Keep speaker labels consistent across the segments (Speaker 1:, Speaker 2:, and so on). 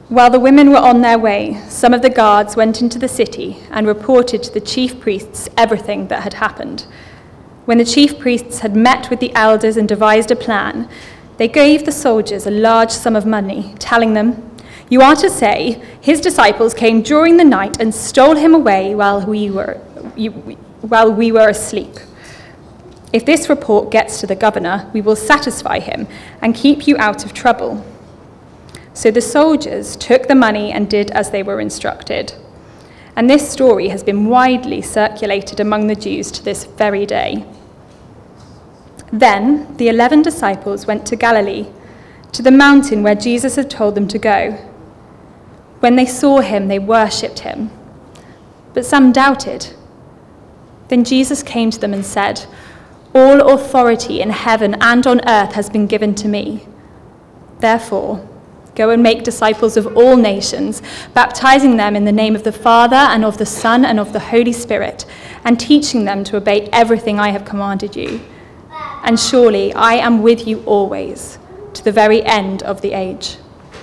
Speaker 1: While the women were on their way, some of the guards went into the city and reported to the chief priests everything that had happened. When the chief priests had met with the elders and devised a plan, they gave the soldiers a large sum of money, telling them, "You are to say, his disciples came during the night and stole him away while we were asleep. If this report gets to the governor, we will satisfy him and keep you out of trouble." So the soldiers took the money and did as they were instructed. And this story has been widely circulated among the Jews to this very day. Then the 11 disciples went to Galilee, to the mountain where Jesus had told them to go. When they saw him, they worshipped him, but some doubted. Then Jesus came to them and said, "All authority in heaven and on earth has been given to me. Therefore, go and make disciples of all nations, baptizing them in the name of the Father and of the Son and of the Holy Spirit, and teaching them to obey everything I have commanded you. And surely I am with you always, to the very end of the age."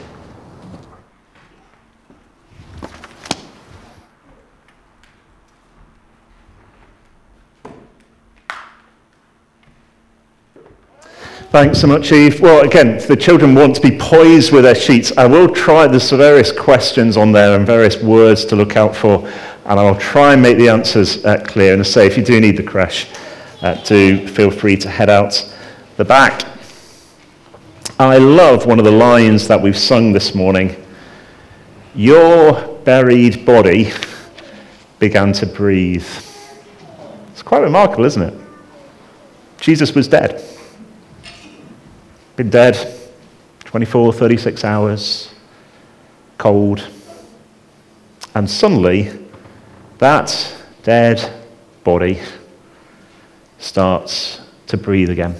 Speaker 2: Thanks so much, Eve. Well, again, if the children want to be poised with their sheets, I will try, there's some various questions on there and various words to look out for, and I'll try and make the answers clear. And I say, if you do need the creche, do feel free to head out the back. I love one of the lines that we've sung this morning. Your buried body began to breathe. It's quite remarkable, isn't it? Jesus was dead. Been dead 24, 36 hours, cold. And suddenly, that dead body starts to breathe again.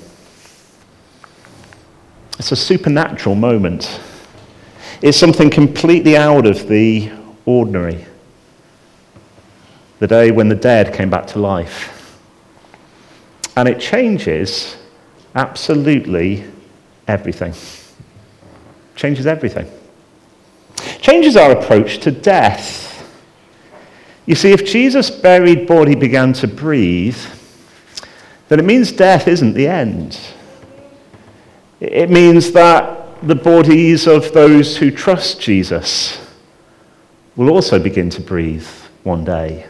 Speaker 2: It's a supernatural moment. It's something completely out of the ordinary. The day when the dead came back to life. And it changes absolutely everything. Changes everything. Changes our approach to death. You see, if Jesus' buried body began to breathe, then it means death isn't the end. It means that the bodies of those who trust Jesus will also begin to breathe one day.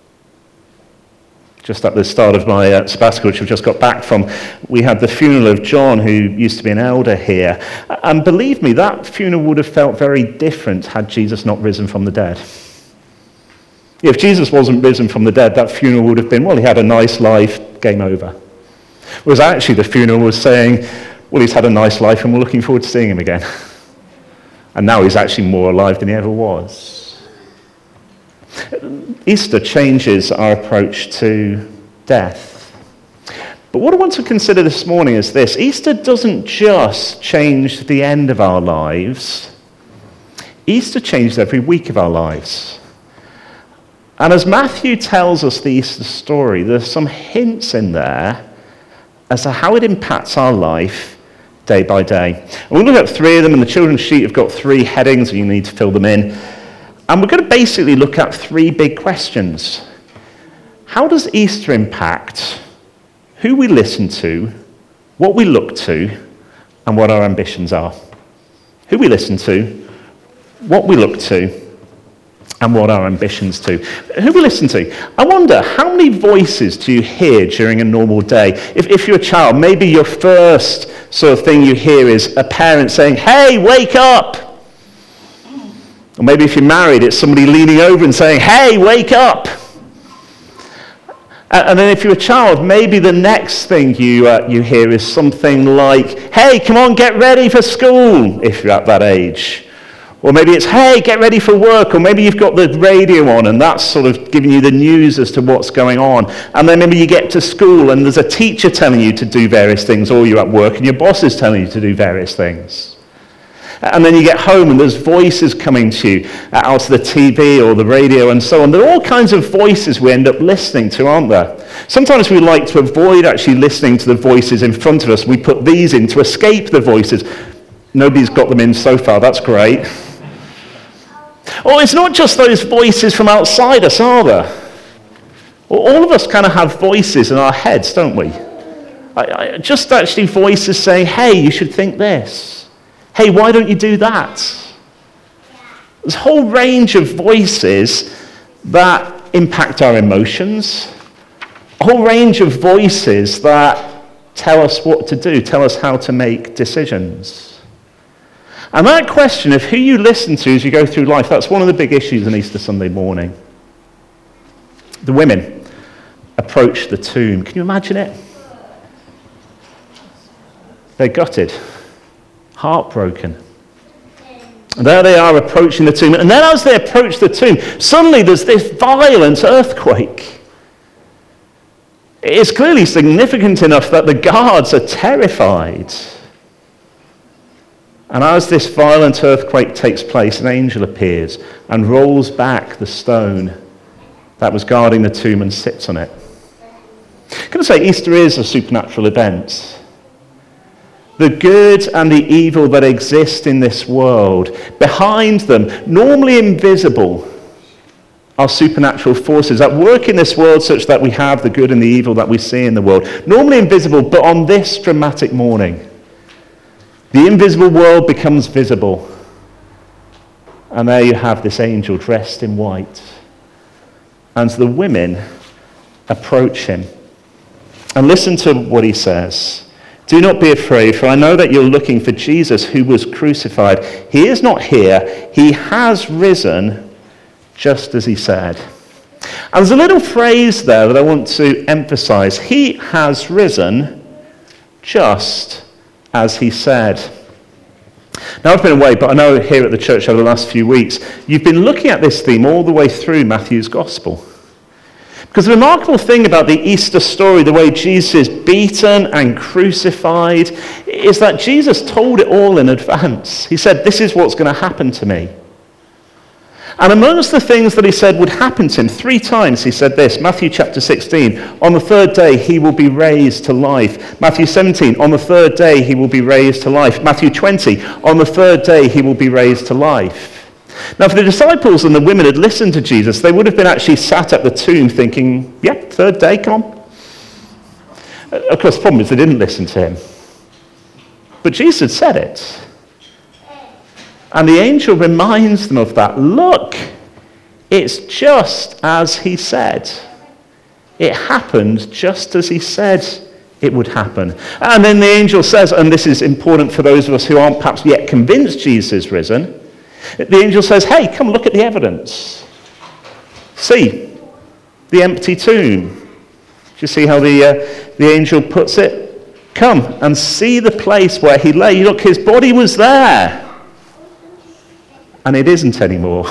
Speaker 2: Just at the start of my sabbatical, which I've just got back from, we had the funeral of John, who used to be an elder here. And believe me, that funeral would have felt very different had Jesus not risen from the dead. If Jesus wasn't risen from the dead, that funeral would have been, well, he had a nice life, game over. Whereas actually the funeral was saying, well, he's had a nice life and we're looking forward to seeing him again. And now he's actually more alive than he ever was. Easter changes our approach to death. But what I want to consider this morning is this. Easter doesn't just change the end of our lives. Easter changes every week of our lives. And as Matthew tells us the Easter story, there's some hints in there as to how it impacts our life day by day. And we'll look at three of them, and the children's sheet have got three headings, and you need to fill them in. And we're going to basically look at three big questions. How does Easter impact who we listen to, what we look to, and what our ambitions are? Who we listen to, what we look to, and what our ambitions to. Who we listen to? I wonder, how many voices do you hear during a normal day? If you're a child, maybe your first sort of thing you hear is a parent saying, "Hey, wake up!" Or maybe if you're married, it's somebody leaning over and saying, "Hey, wake up!" And then if you're a child, maybe the next thing you hear is something like, "Hey, come on, get ready for school," if you're at that age. Or maybe it's, "Hey, get ready for work." Or maybe you've got the radio on and that's sort of giving you the news as to what's going on. And then maybe you get to school and there's a teacher telling you to do various things, or you're at work and your boss is telling you to do various things. And then you get home and there's voices coming to you out of the TV or the radio and so on. There are all kinds of voices we end up listening to, aren't there? Sometimes we like to avoid actually listening to the voices in front of us. We put these in to escape the voices. Nobody's got them in so far, that's great. Or it's not just those voices from outside us, are there? All of us kind of have voices in our heads, don't we? Just actually voices saying, hey, you should think this. Hey, why don't you do that? There's a whole range of voices that impact our emotions. A whole range of voices that tell us what to do, tell us how to make decisions. And that question of who you listen to as you go through life, that's one of the big issues on Easter Sunday morning. The women approach the tomb. Can you imagine it? They're gutted, heartbroken. And there they are approaching the tomb. And then as they approach the tomb, suddenly there's this violent earthquake. It's clearly significant enough that the guards are terrified. And as this violent earthquake takes place, an angel appears and rolls back the stone that was guarding the tomb and sits on it. Can I say, Easter is a supernatural event. The good and the evil that exist in this world, behind them, normally invisible, are supernatural forces that work in this world such that we have the good and the evil that we see in the world. Normally invisible, but on this dramatic morning, the invisible world becomes visible. And there you have this angel dressed in white. And the women approach him. And listen to what he says. Do not be afraid, for I know that you're looking for Jesus who was crucified. He is not here. He has risen, just as he said. And there's a little phrase there that I want to emphasize. He has risen, just as he said. Now, I've been away, but I know here at the church over the last few weeks, you've been looking at this theme all the way through Matthew's Gospel. Because the remarkable thing about the Easter story, the way Jesus is beaten and crucified, is that Jesus told it all in advance. He said, this is what's going to happen to me. And amongst the things that he said would happen to him, 3 times he said this. Matthew chapter 16, on the 3rd day he will be raised to life. Matthew 17, on the 3rd day he will be raised to life. Matthew 20, on the 3rd day he will be raised to life. Now, if the disciples and the women had listened to Jesus, they would have been actually sat at the tomb thinking, yep, 3rd day, come on. Of course, the problem is they didn't listen to him. But Jesus had said it. And the angel reminds them of that. Look, it's just as he said. It happened just as he said it would happen. And then the angel says, and this is important for those of us who aren't perhaps yet convinced Jesus is risen, the angel says, hey, come look at the evidence. See, the empty tomb. Do you see how the angel puts it? Come and see the place where he lay. Look, his body was there. And it isn't anymore.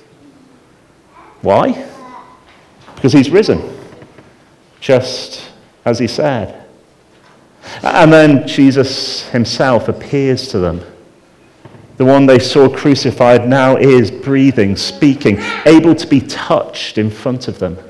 Speaker 2: Why? Because he's risen. Just as he said. And then Jesus himself appears to them. The one they saw crucified now is breathing, speaking, able to be touched in front of them.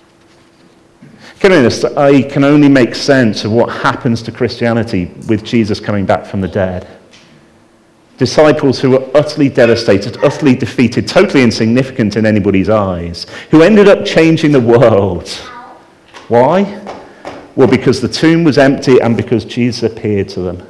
Speaker 2: I can only make sense of what happens to Christianity with Jesus coming back from the dead. Disciples who were utterly devastated, utterly defeated, totally insignificant in anybody's eyes, who ended up changing the world. Why? Well, because the tomb was empty and because Jesus appeared to them.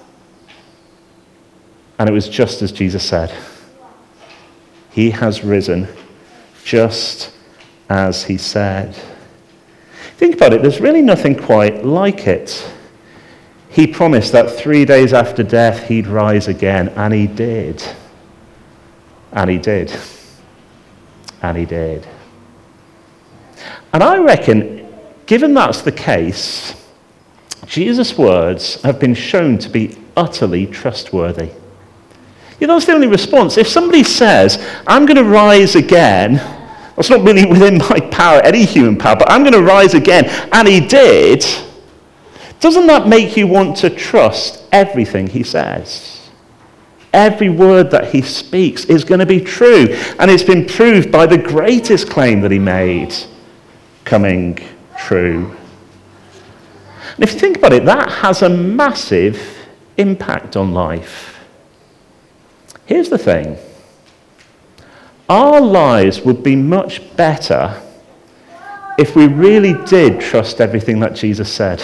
Speaker 2: And it was just as Jesus said. He has risen just as he said. Think about it, there's really nothing quite like it. He promised that 3 days after death he'd rise again, and he did. And he did. And he did. And I reckon, given that's the case, Jesus' words have been shown to be utterly trustworthy. You know, that's the only response. If somebody says, I'm going to rise again, that's not really within my power, any human power, but I'm going to rise again, and he did, doesn't that make you want to trust everything he says? Every word that he speaks is going to be true, and it's been proved by the greatest claim that he made coming true. And if you think about it, that has a massive impact on life. Here's the thing. Our lives would be much better if we really did trust everything that Jesus said.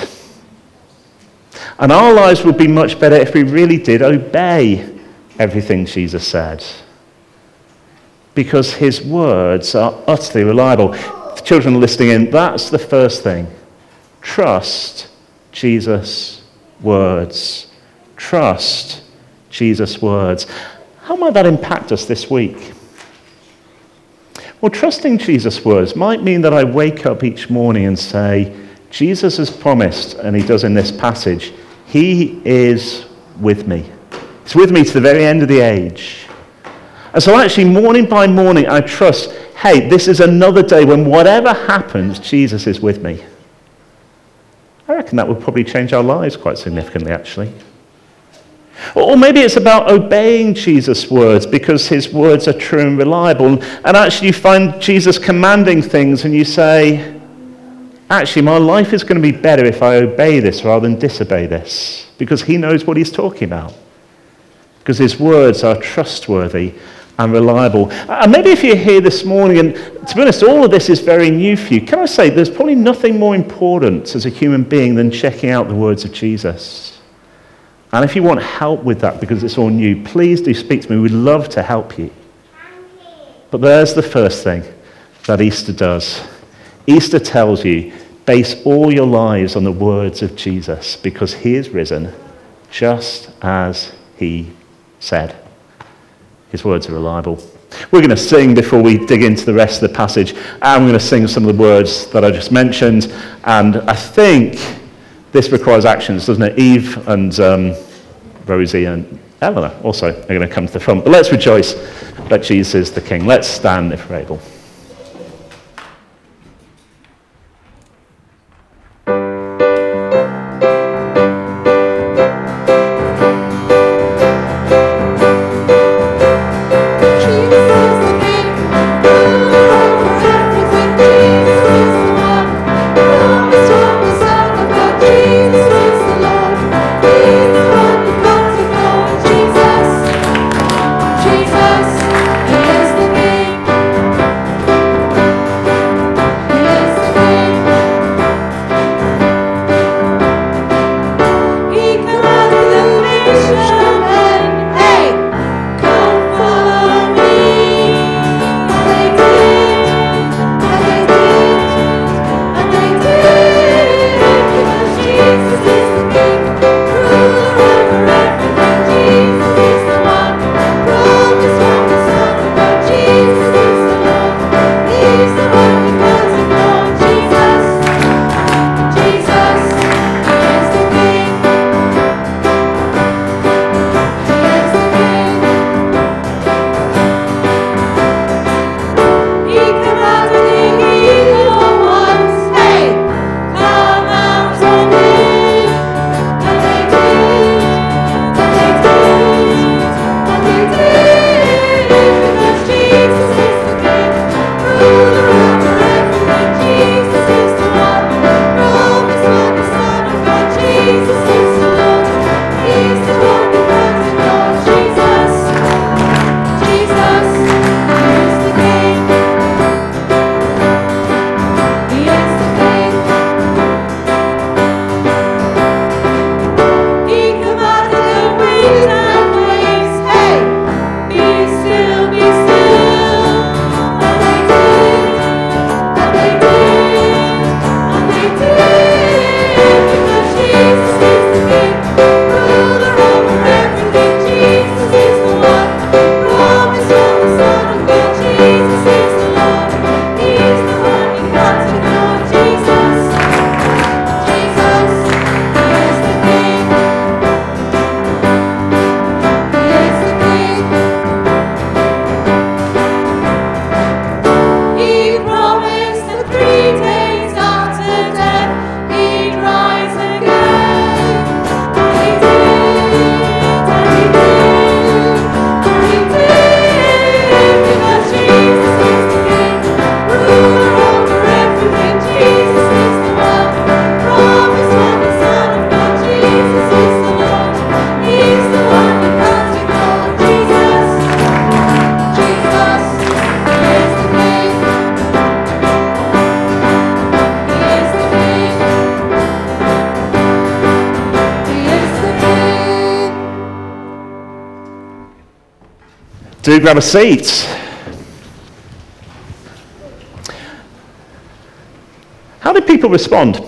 Speaker 2: And our lives would be much better if we really did obey everything Jesus said. Because his words are utterly reliable. The children listening in, that's the first thing. Trust Jesus' words. Trust Jesus' words. How might that impact us this week? Well, trusting Jesus' words might mean that I wake up each morning and say, Jesus has promised, and he does in this passage, he is with me. He's with me to the very end of the age. And so actually, morning by morning, I trust, hey, this is another day when whatever happens, Jesus is with me. I reckon that would probably change our lives quite significantly, actually. Or maybe it's about obeying Jesus' words because his words are true and reliable. And actually you find Jesus commanding things and you say, actually my life is going to be better if I obey this rather than disobey this. Because he knows what he's talking about. Because his words are trustworthy and reliable. And maybe if you're here this morning, and to be honest, all of this is very new for you, can I say there's probably nothing more important as a human being than checking out the words of Jesus. And if you want help with that because it's all new, please do speak to me. We'd love to help you. But there's the first thing that Easter does. Easter tells you, base all your lives on the words of Jesus because he is risen just as he said. His words are reliable. We're going to sing before we dig into the rest of the passage. I'm going to sing some of the words that I just mentioned. And I think this requires actions, doesn't it? Eve and Rosie and Eleanor also are going to come to the front. But let's rejoice that Jesus is the King. Let's stand if we're able. Do grab a seat. How did people respond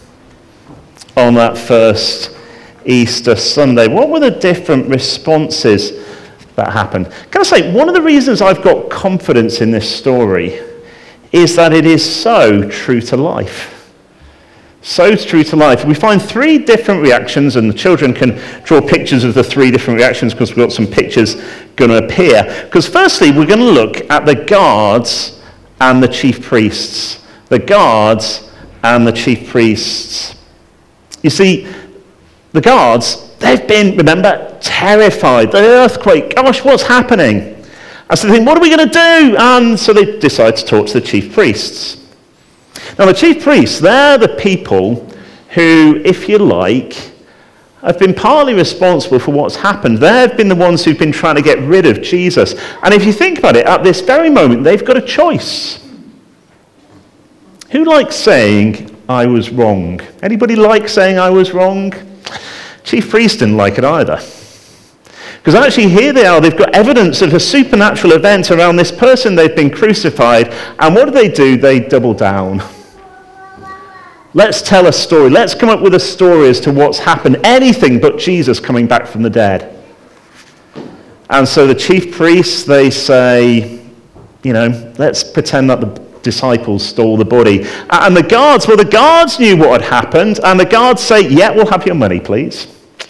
Speaker 2: on that first Easter Sunday? What were the different responses that happened? Can I say, one of the reasons I've got confidence in this story is that it is so true to life. So true to life. We find three different reactions, and the children can draw pictures of the three different reactions because we've got some pictures going to appear. Because firstly, we're going to look at the guards and the chief priests. The guards and the chief priests. You see, the guards, they've been, remember, terrified. The earthquake, gosh, what's happening? And so they think, what are we going to do? And so they decide to talk to the chief priests. Now, the chief priests, they're the people who, if you like, have been partly responsible for what's happened. They've been the ones who've been trying to get rid of Jesus. And if you think about it, at this very moment, they've got a choice. Who likes saying, I was wrong? Anybody like saying I was wrong? Chief priests didn't like it either. Because actually here they are, they've got evidence of a supernatural event around this person they've been crucified. And what do? They double down. Let's tell a story. Let's come up with a story as to what's happened. Anything but Jesus coming back from the dead. And so the chief priests, they say, let's pretend that the disciples stole the body. And the guards knew what had happened. And the guards say, yeah, we'll have your money, please.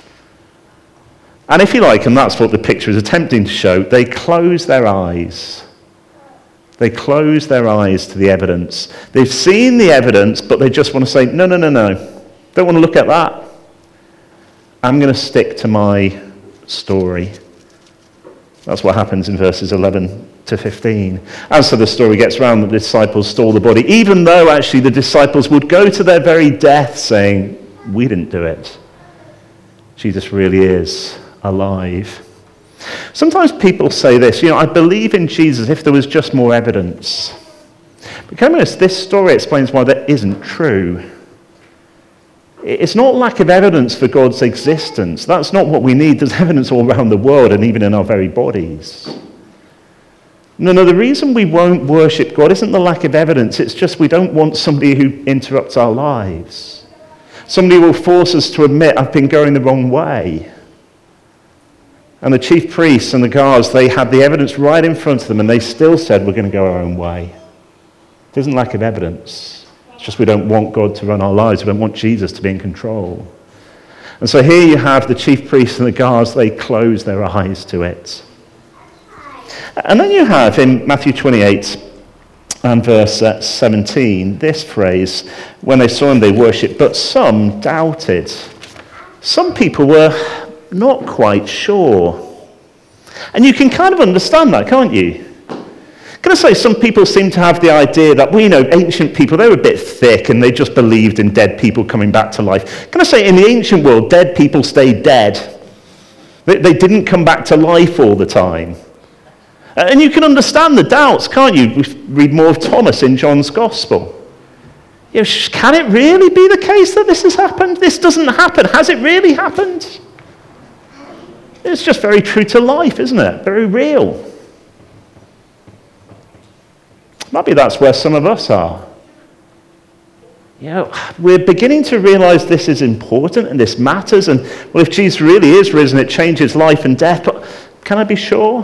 Speaker 2: And if you like, and that's what the picture is attempting to show, they close their eyes. They close their eyes to the evidence. They've seen the evidence, but they just want to say, no. Don't want to look at that. I'm going to stick to my story. That's what happens in verses 11 to 15. And so the story gets around that the disciples stole the body, even though actually the disciples would go to their very death saying, we didn't do it. Jesus really is alive. Sometimes people say this, I believe in Jesus if there was just more evidence. But can I be honest, this story explains why that isn't true. It's not lack of evidence for God's existence. That's not what we need. There's evidence all around the world and even in our very bodies. No, the reason we won't worship God isn't the lack of evidence. It's just we don't want somebody who interrupts our lives. Somebody will force us to admit, I've been going the wrong way. And the chief priests and the guards, they had the evidence right in front of them, and they still said, we're going to go our own way. It isn't lack of evidence. It's just we don't want God to run our lives. We don't want Jesus to be in control. And so here you have the chief priests and the guards, they close their eyes to it. And then you have in Matthew 28 and verse 17, this phrase, when they saw him, they worshipped, but some doubted. Some people were not quite sure. And you can kind of understand that, can't you? Can I say some people seem to have the idea that, ancient people, they were a bit thick and they just believed in dead people coming back to life. Can I say in the ancient world, dead people stayed dead. They didn't come back to life all the time. And you can understand the doubts, can't you? Read more of Thomas in John's Gospel. Can it really be the case that this has happened? This doesn't happen. Has it really happened? It's just very true to life, isn't it? Very real. Maybe that's where some of us are. We're beginning to realize this is important and this matters. And, well, if Jesus really is risen, it changes life and death. But can I be sure?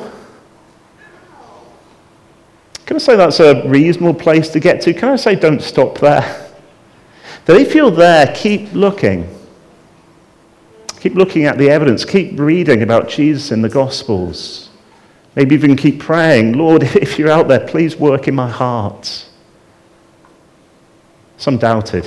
Speaker 2: Can I say that's a reasonable place to get to? Can I say don't stop there? That if you're there, keep looking. Keep looking at the evidence. Keep reading about Jesus in the Gospels. Maybe even keep praying, Lord, if you're out there, please work in my heart. Some doubted.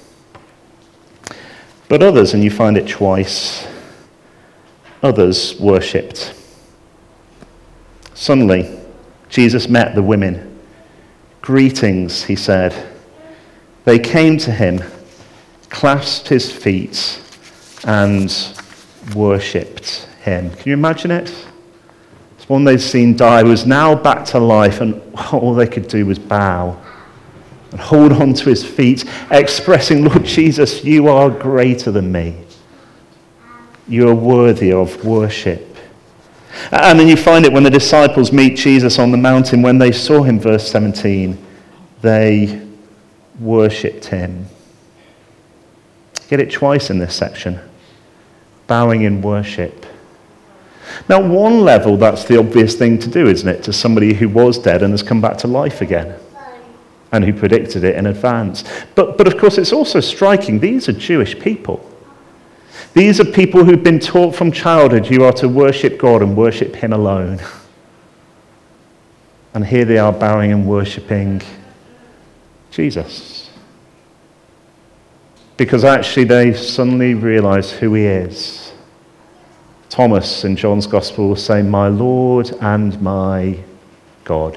Speaker 2: But others, and you find it twice, others worshipped. Suddenly, Jesus met the women. Greetings, he said. They came to him, clasped his feet, and worshipped him. Can you imagine it? This one they'd seen die was now back to life, and all they could do was bow and hold on to his feet, expressing, Lord Jesus, you are greater than me. You are worthy of worship. And then you find it when the disciples meet Jesus on the mountain. When they saw him, verse 17, they worshipped him. Get it twice in this section. Bowing in worship. Now, at one level, that's the obvious thing to do, isn't it? To somebody who was dead and has come back to life again, and who predicted it in advance. But of course, it's also striking. These are Jewish people. These are people who've been taught from childhood you are to worship God and worship him alone. And here they are bowing and worshipping Jesus. Because actually they suddenly realize who he is. Thomas in John's Gospel will say, "My Lord and my God."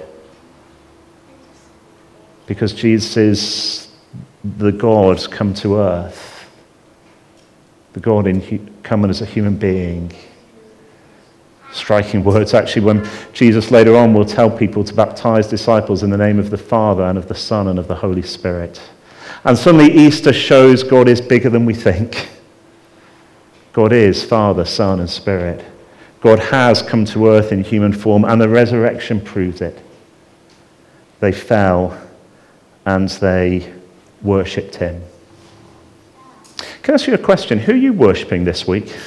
Speaker 2: Because Jesus is the God come to earth. The God coming as a human being. Striking words, actually, when Jesus later on will tell people to baptize disciples in the name of the Father and of the Son and of the Holy Spirit. And suddenly Easter shows God is bigger than we think. God is Father, Son, and Spirit. God has come to earth in human form, and the resurrection proves it. They fell and they worshipped him. Can I ask you a question? Who are you worshipping this week?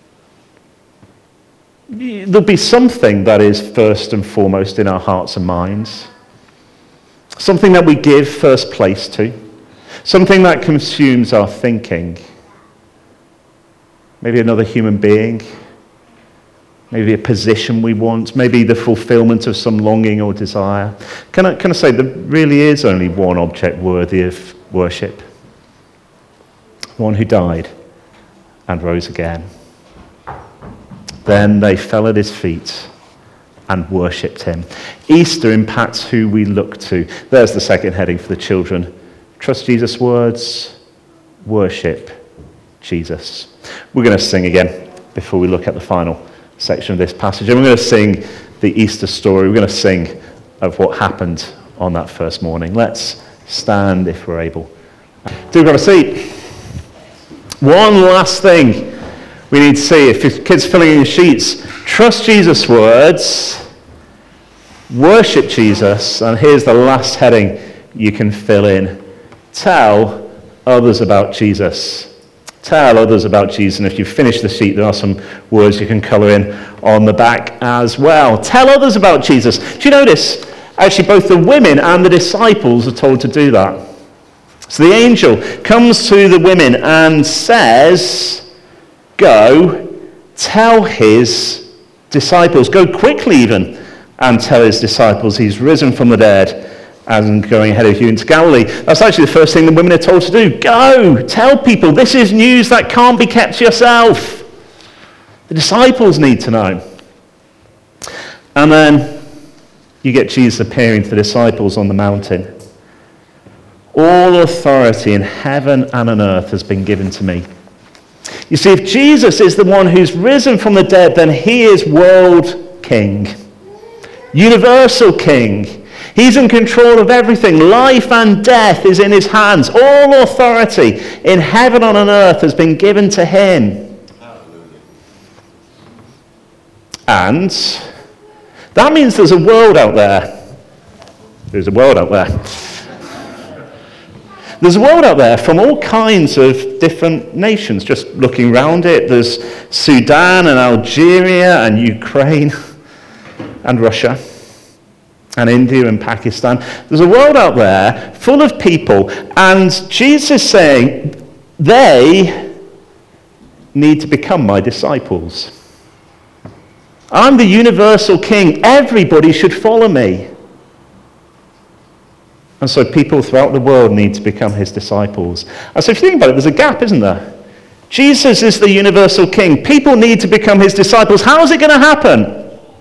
Speaker 2: There'll be something that is first and foremost in our hearts and minds. Something that we give first place to. Something that consumes our thinking. Maybe another human being. Maybe a position we want. Maybe the fulfillment of some longing or desire. Can I say there really is only one object worthy of worship? One who died and rose again. Then they fell at his feet and worshipped him. Easter impacts who we look to. There's the second heading for the children. Trust Jesus' words, worship Jesus. We're going to sing again before we look at the final section of this passage. And we're going to sing the Easter story. We're going to sing of what happened on that first morning. Let's stand if we're able. Do grab a seat. One last thing we need to see. If your kid's filling in your sheets, trust Jesus' words, worship Jesus, and here's the last heading you can fill in. Tell others about Jesus. Tell others about Jesus. And if you finish the sheet, there are some words you can colour in on the back as well. Tell others about Jesus. Do you notice? Actually, both the women and the disciples are told to do that. So the angel comes to the women and says, "Go, tell his disciples, go quickly even, and tell his disciples he's risen from the dead and going ahead of you into Galilee." That's actually the first thing the women are told to do. Go, tell people. This is news that can't be kept to yourself. The disciples need to know. And then you get Jesus appearing to the disciples on the mountain. "All authority in heaven and on earth has been given to me." You see, if Jesus is the one who's risen from the dead, then he is world king, universal king. He's in control of everything. Life and death is in his hands. All authority in heaven and on earth has been given to him. And that means there's a world out there. There's a world out there. There's a world out there from all kinds of different nations. Just looking around it, there's Sudan and Algeria and Ukraine and Russia and India and Pakistan. There's a world out there full of people, and Jesus is saying they need to become my disciples. I'm the universal king. Everybody should follow me. And so people throughout the world need to become his disciples. And so if you think about it, there's a gap, isn't there? Jesus is the universal king. People need to become his disciples. How is it going to happen?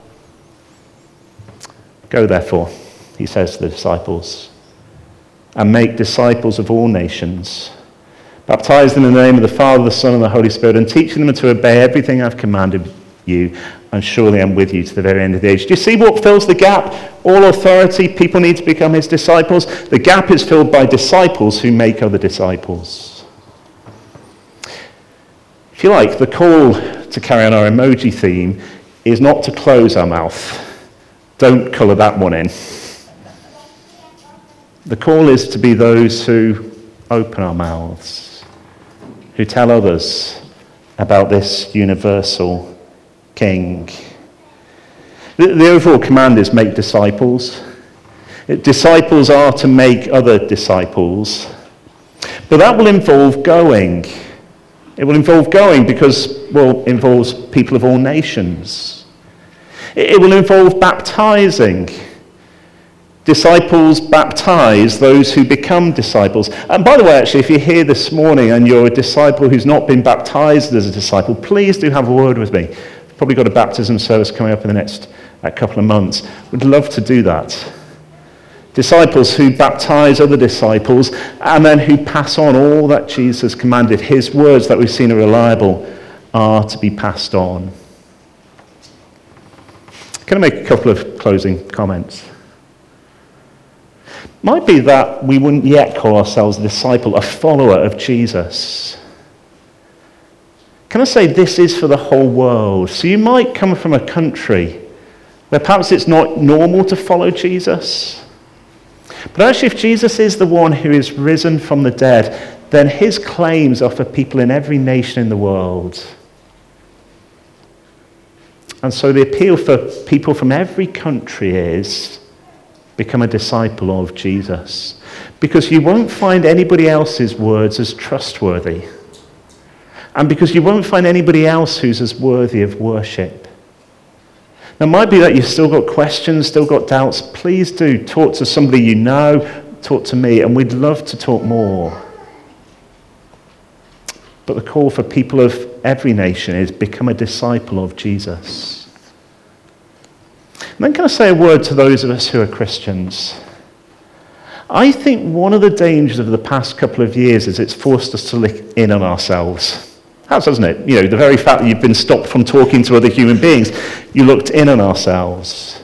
Speaker 2: Go therefore, he says to the disciples, and make disciples of all nations. Baptize them in the name of the Father, the Son, and the Holy Spirit, and teaching them to obey everything I've commanded you, and surely I'm with you to the very end of the age. Do you see what fills the gap? All authority, people need to become his disciples. The gap is filled by disciples who make other disciples. If you like, the call to carry on our emoji theme is not to close our mouth. Don't colour that one in. The call is to be those who open our mouths, who tell others about this universal King. The overall command is make disciples. Disciples are to make other disciples. But that will involve going. It will involve going because, well, it involves people of all nations. It will involve baptizing. Disciples baptize those who become disciples. And by the way, actually, if you're here this morning and you're a disciple who's not been baptized as a disciple, please do have a word with me. We've probably got a baptism service coming up in the next couple of months. We'd love to do that. Disciples who baptize other disciples and then who pass on all that Jesus commanded. His words that we've seen are reliable are to be passed on. Can I make a couple of closing comments? Might be that we wouldn't yet call ourselves a disciple, a follower of Jesus. Can I say this is for the whole world? So you might come from a country where perhaps it's not normal to follow Jesus. But actually, if Jesus is the one who is risen from the dead, then his claims are for people in every nation in the world. And so the appeal for people from every country is become a disciple of Jesus. Because you won't find anybody else's words as trustworthy. And because you won't find anybody else who's as worthy of worship. Now, it might be that you've still got questions, still got doubts. Please do talk to somebody you know, talk to me, and we'd love to talk more. But the call for people of every nation is become a disciple of Jesus. And then can I say a word to those of us who are Christians? I think one of the dangers of the past couple of years is it's forced us to look in on ourselves. Has, hasn't it? You know, the very fact that you've been stopped from talking to other human beings, you looked in on ourselves.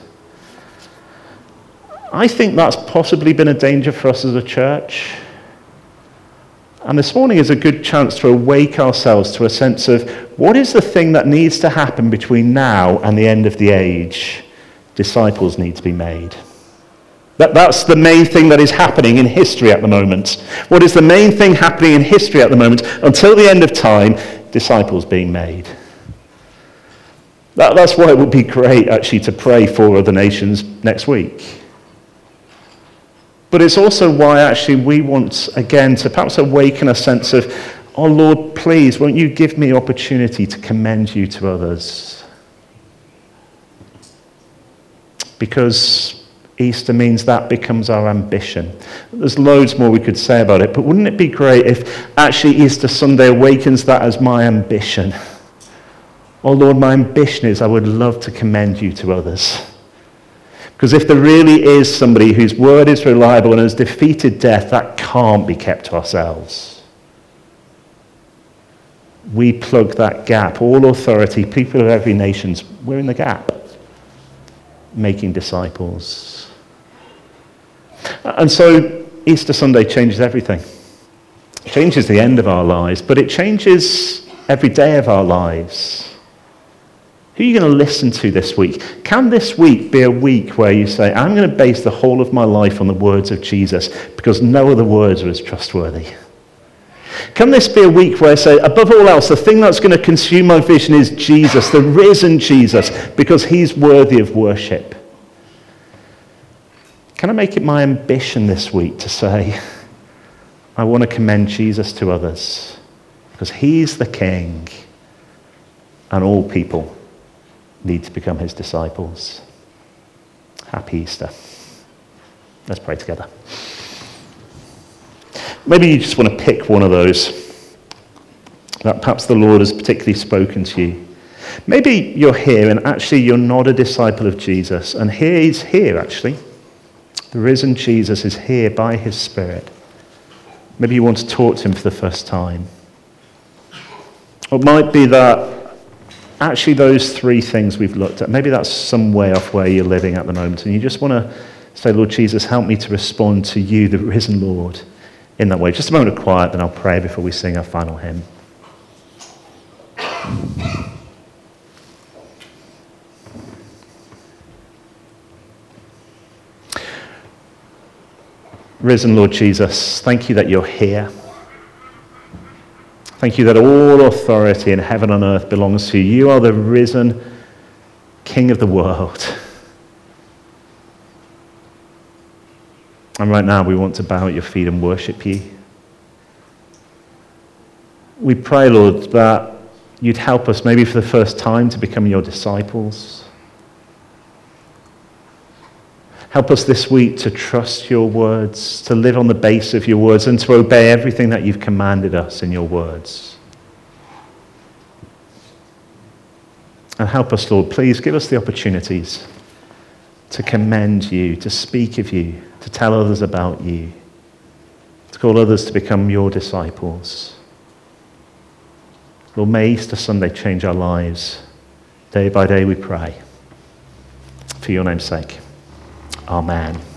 Speaker 2: I think that's possibly been a danger for us as a church. And this morning is a good chance to awake ourselves to a sense of what is the thing that needs to happen between now and the end of the age? Disciples need to be made. That's the main thing that is happening in history at the moment. What is the main thing happening in history at the moment until the end of time? Disciples being made. That's why it would be great actually to pray for other nations next week. But it's also why actually we want again to perhaps awaken a sense of, oh Lord, please, won't you give me opportunity to commend you to others? Because Easter means that becomes our ambition. There's loads more we could say about it, but wouldn't it be great if actually Easter Sunday awakens that as my ambition? Oh Lord, my ambition is I would love to commend you to others. Because if there really is somebody whose word is reliable and has defeated death, that can't be kept to ourselves. We plug that gap. All authority, people of every nation, we're in the gap. Making disciples. And so Easter Sunday changes everything. It changes the end of our lives, but it changes every day of our lives. Who are you going to listen to this week? Can this week be a week where you say, I'm going to base the whole of my life on the words of Jesus because no other words are as trustworthy? Can this be a week where I say, above all else, the thing that's going to consume my vision is Jesus, the risen Jesus, because he's worthy of worship? Can I make it my ambition this week to say, I want to commend Jesus to others because he's the King and all people need to become his disciples? Happy Easter. Let's pray together. Maybe you just want to pick one of those that perhaps the Lord has particularly spoken to you. Maybe you're here and actually you're not a disciple of Jesus, and he's here actually. The risen Jesus is here by his Spirit. Maybe you want to talk to him for the first time. Or it might be that actually those three things we've looked at, maybe that's some way off where you're living at the moment, and you just want to say, Lord Jesus, help me to respond to you, the risen Lord, in that way. Just a moment of quiet, then I'll pray before we sing our final hymn. Risen Lord Jesus, thank you that you're here. Thank you that all authority in heaven and earth belongs to you. You are the risen King of the world. And right now we want to bow at your feet and worship you. We pray, Lord, that you'd help us maybe for the first time to become your disciples. Help us this week to trust your words, to live on the base of your words, and to obey everything that you've commanded us in your words. And help us, Lord, please give us the opportunities to commend you, to speak of you, to tell others about you, to call others to become your disciples. Lord, may Easter Sunday change our lives. Day by day we pray. For your name's sake. Amen.